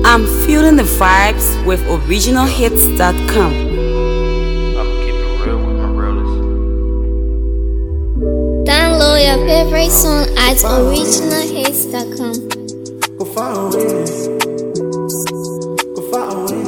I'm feeling the vibes with originalhits.com. I'ma keep it real with my realest. Download your favorite song at originalhits.com. Go far away. Go far away.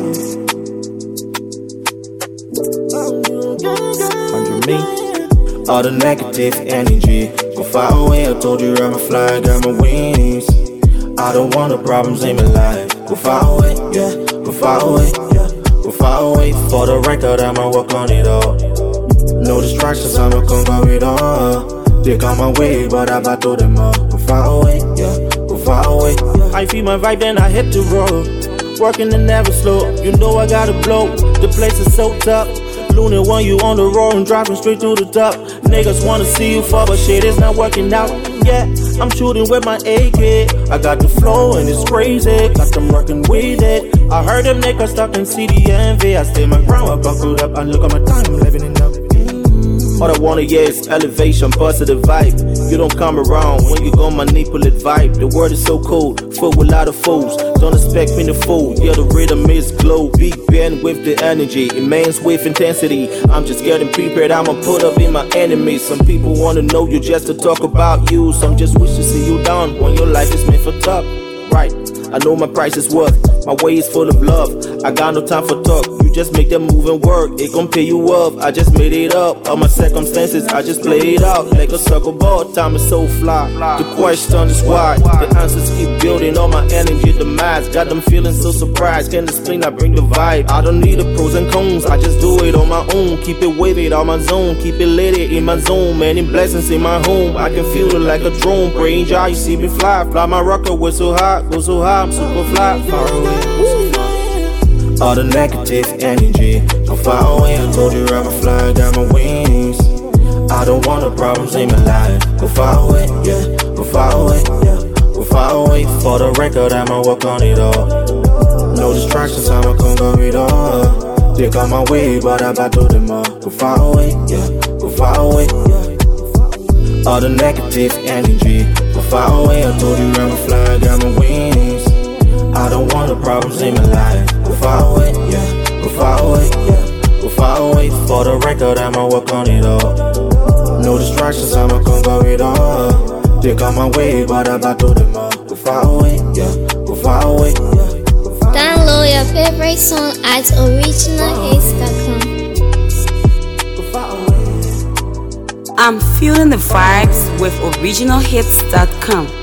100 me. All the negative energy. Go far away. I told you I'm a fly, got my wings. I don't want the problems in my life. Go far away, yeah. Go far away, yeah. Go far away. For the record, I'ma work on it all. No distractions, I'ma conquer it all. They come my way, but I battle them all. Go far away, yeah. Go far away. I feel my vibe, then I hit the road. Working and never slow. You know I gotta blow. The place is so tough. Looney when you on the road and driving straight to the top. Niggas wanna see you fall, but shit is not working out. Yeah, I'm shooting with my AK. I got the flow and it's crazy. Got them working with it. I heard them niggas stuck in CDMV. I stay my ground, I buckled up. I look at my time, I'm living it up. All I wanna hear is elevation, positive vibe. You don't come around when you gon' manipulate vibe. The world is so cold, filled with a lot of fools. Don't expect me to fool. Yeah, the rhythm is glow. Big band with the energy, immense with intensity. I'm just getting prepared, I'ma put up in my enemies. Some people wanna know you just to talk about you. Some just wish to see you down when your life is made for top. Right, I know my price is worth. My way is full of love. I got no time for talk. You just make them move and work. It gon' pay you up. I just made it up. All my circumstances, I just play it out like a circle ball. Time is so fly. The question is why. The answers keep building. All my energy demise. Got them feeling so surprised. Can't explain, I bring the vibe. I don't need the pros and cons. I just do it on my own. Keep it wavy on my zone. Keep it lit in my zone. Many blessings in my home. I can feel it like a drone. Praying Jah, you see me fly. Fly my rocket, we're so high. Go so high, I'm super fly. Far away. All the negative energy. Go far away, I told you I'm a fly, got my wings. I don't want the problems in my life. Go far away, yeah. Go far away, yeah. Go far away. For the record, I'ma work on it all. No distractions, I'ma conquer it all. They come my way, but I battle them all. Go far away, yeah. Go far away, yeah. All the negative energy. Go far away, I told you I'm a fly, got my wings. I don't want the problems in my life. Go far away, yeah. Go far away, yeah. Go far away. For the record, I'ma work on it all. No distractions, I'ma conquer it all. They come my way, but I battle them all. Go far away, yeah. Go far away, yeah. Download your favorite song at originalhits.com. Go far away. I'm feeling the vibes with originalhits.com.